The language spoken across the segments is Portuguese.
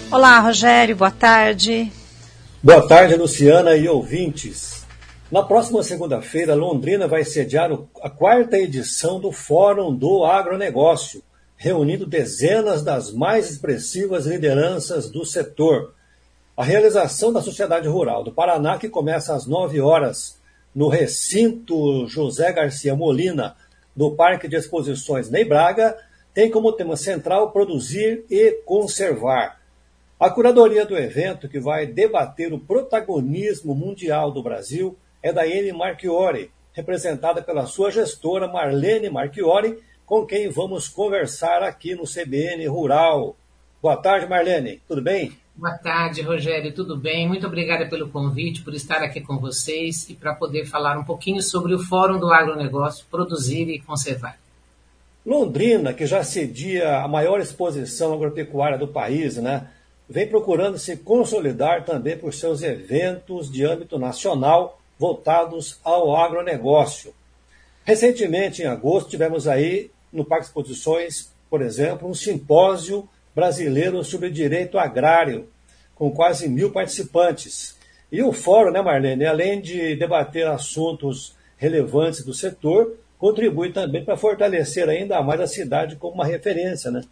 Olá, Rogério, boa tarde. Boa tarde, Luciana e ouvintes. Na próxima segunda-feira, Londrina vai sediar a 4ª edição do Fórum do Agronegócio, reunindo dezenas das mais expressivas lideranças do setor. A realização da Sociedade Rural do Paraná, que começa às 9 horas, no recinto José Garcia Molina, do Parque de Exposições Ney Braga, tem como tema central produzir e conservar. A curadoria do evento, que vai debater o protagonismo mundial do Brasil, é da Eni Marchiori, representada pela sua gestora Marlene Marchiori, com quem vamos conversar aqui no CBN Rural. Boa tarde, Marlene, tudo bem? Boa tarde, Rogério, tudo bem? Muito obrigada pelo convite, por estar aqui com vocês e para poder falar um pouquinho sobre o Fórum do Agronegócio, Produzir e Conservar. Londrina, que já cedia a maior exposição agropecuária do país, né? Vem procurando se consolidar também por seus eventos de âmbito nacional voltados ao agronegócio. Recentemente, em agosto, tivemos aí no Parque de Exposições, por exemplo, um simpósio brasileiro sobre direito agrário, com quase 1.000 participantes. E o fórum, né, Marlene, além de debater assuntos relevantes do setor, contribui também para fortalecer ainda mais a cidade como uma referência, né?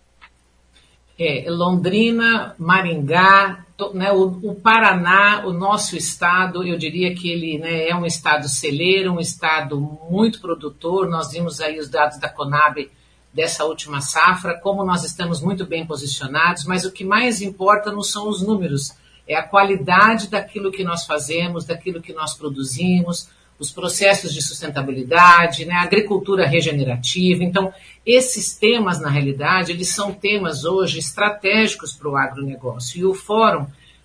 Londrina, Maringá, né, o Paraná, o nosso estado, eu diria que ele, né, é um estado celeiro, um estado muito produtor. Nós vimos aí os dados da Conab dessa última safra, como nós estamos muito bem posicionados, mas o que mais importa não são os números, é a qualidade daquilo que nós fazemos, daquilo que nós produzimos, os processos de sustentabilidade, né, a agricultura regenerativa. Então, esses temas, na realidade, eles são temas hoje estratégicos para o agronegócio. E o Fórum,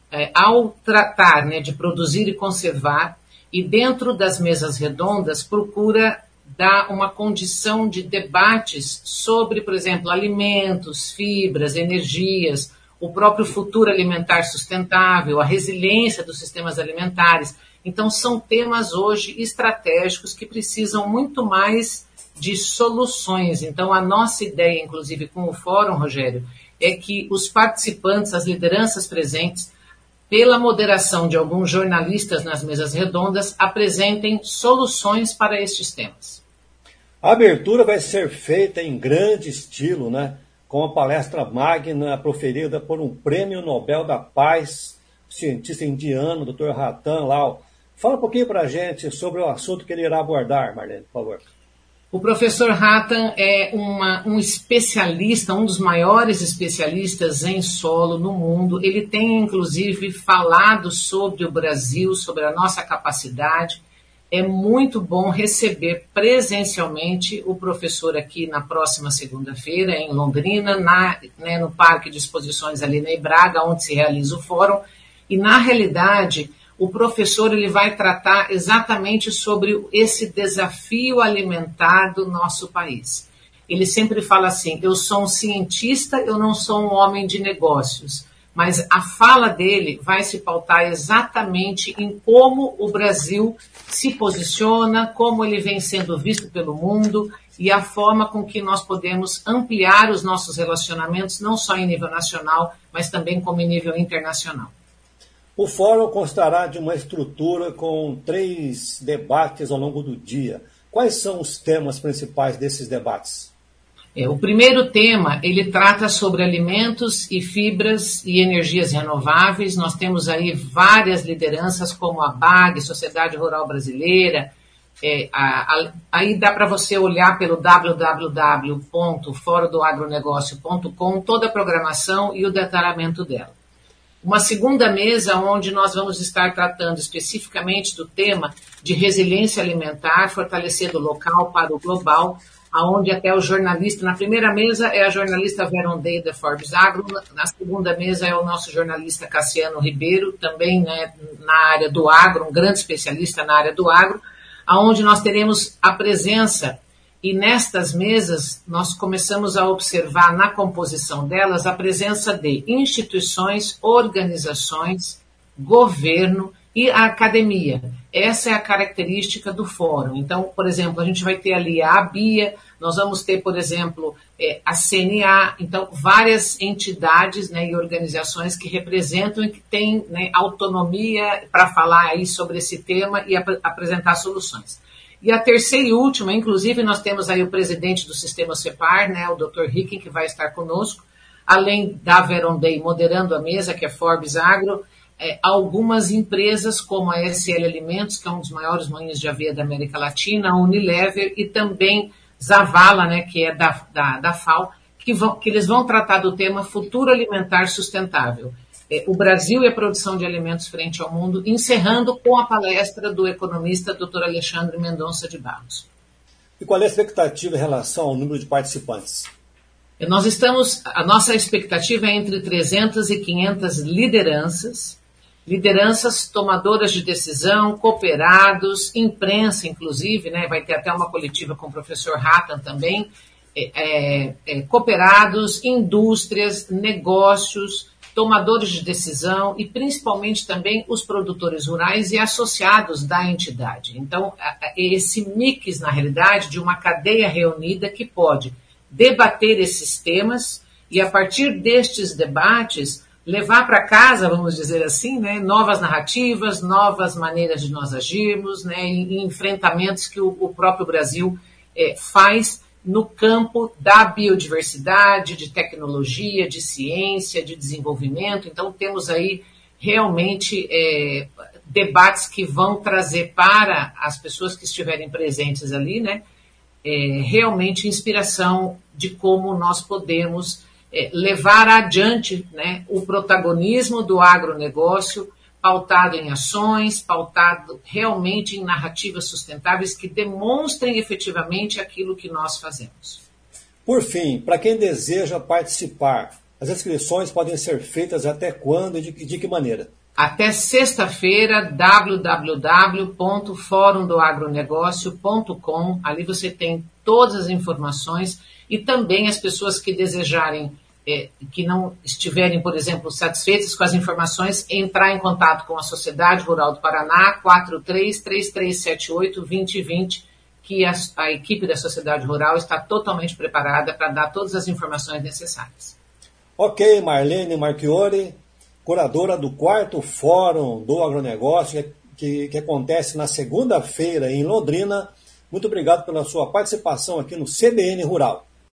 ao tratar, né, de produzir e conservar, e dentro das mesas redondas, procura dar uma condição de debates sobre, por exemplo, alimentos, fibras, energias, o próprio futuro alimentar sustentável, a resiliência dos sistemas alimentares. Então, são temas hoje estratégicos que precisam muito mais de soluções. Então, a nossa ideia, inclusive, com o Fórum, Rogério, é que os participantes, as lideranças presentes, pela moderação de alguns jornalistas nas mesas redondas, apresentem soluções para estes temas. A abertura vai ser feita em grande estilo, né? Com a palestra magna proferida por um prêmio Nobel da Paz, cientista indiano, Dr. Ratan Lal. Fala um pouquinho para a gente sobre o assunto que ele irá abordar, Marlene, por favor. O professor Ratan é um especialista, um dos maiores especialistas em solo no mundo. Ele tem, inclusive, falado sobre o Brasil, sobre a nossa capacidade. É muito bom receber presencialmente o professor aqui na próxima segunda-feira, em Londrina, no Parque de Exposições ali na Braga, onde se realiza o fórum. E, na realidade, o professor ele vai tratar exatamente sobre esse desafio alimentar do nosso país. Ele sempre fala assim, eu sou um cientista, eu não sou um homem de negócios. Mas a fala dele vai se pautar exatamente em como o Brasil se posiciona, como ele vem sendo visto pelo mundo e a forma com que nós podemos ampliar os nossos relacionamentos, não só em nível nacional, mas também como em nível internacional. O fórum constará de uma estrutura com 3 debates ao longo do dia. Quais são os temas principais desses debates? O primeiro tema, ele trata sobre alimentos e fibras e energias renováveis. Nós temos aí várias lideranças, como a BAG, Sociedade Rural Brasileira. Aí dá para você olhar pelo www.forodoagronegócio.com toda a programação e o detalhamento dela. Uma segunda mesa onde nós vamos estar tratando especificamente do tema de resiliência alimentar, fortalecendo o local para o global, aonde até o jornalista, na primeira mesa é a jornalista Veron Day da Forbes Agro, na segunda mesa é o nosso jornalista Cassiano Ribeiro, também, né, na área do agro, um grande especialista na área do agro, aonde nós teremos a presença, e nestas mesas nós começamos a observar na composição delas a presença de instituições, organizações, governo e a academia. Essa é a característica do fórum. Então, por exemplo, a gente vai ter ali a ABIA, Nós vamos ter, por exemplo, a CNA, então várias entidades, né, e organizações que representam e que têm, né, autonomia para falar aí sobre esse tema e apresentar soluções. E a terceira e última, inclusive, nós temos aí o presidente do Sistema CEPAR, né, o Dr. Ricken, que vai estar conosco, além da Veronday moderando a mesa, que é Forbes Agro, algumas empresas como a SL Alimentos, que é um dos maiores moinhos de aveia da América Latina, a Unilever e também Zavala, né, que é da FAO, que eles vão tratar do tema futuro alimentar sustentável. O Brasil e a produção de alimentos frente ao mundo, encerrando com a palestra do economista Dr. Alexandre Mendonça de Barros. E qual é a expectativa em relação ao número de participantes? A nossa expectativa é entre 300 e 500 lideranças tomadoras de decisão, cooperados, imprensa inclusive, né, vai ter até uma coletiva com o professor Hattan também, cooperados, indústrias, negócios, tomadores de decisão e principalmente também os produtores rurais e associados da entidade. Então, esse mix, na realidade, de uma cadeia reunida que pode debater esses temas e, a partir destes debates, levar para casa, vamos dizer assim, né, novas narrativas, novas maneiras de nós agirmos, né, em enfrentamentos que o próprio Brasil faz no campo da biodiversidade, de tecnologia, de ciência, de desenvolvimento. Então, temos aí realmente debates que vão trazer para as pessoas que estiverem presentes ali, né, realmente inspiração de como nós podemos levar adiante, né, o protagonismo do agronegócio, pautado em ações, pautado realmente em narrativas sustentáveis que demonstrem efetivamente aquilo que nós fazemos. Por fim, para quem deseja participar, as inscrições podem ser feitas até quando e de que maneira? Até sexta-feira, www.forumdoagronegócio.com. Ali você tem todas as informações e também as pessoas que desejarem, que não estiverem, por exemplo, satisfeitas com as informações, entrar em contato com a Sociedade Rural do Paraná, 43-3378-2020, que a equipe da Sociedade Rural está totalmente preparada para dar todas as informações necessárias. Ok, Marlene Marchiori, curadora do 4º Fórum do Agronegócio, que acontece na segunda-feira em Londrina. Muito obrigado pela sua participação aqui no CBN Rural.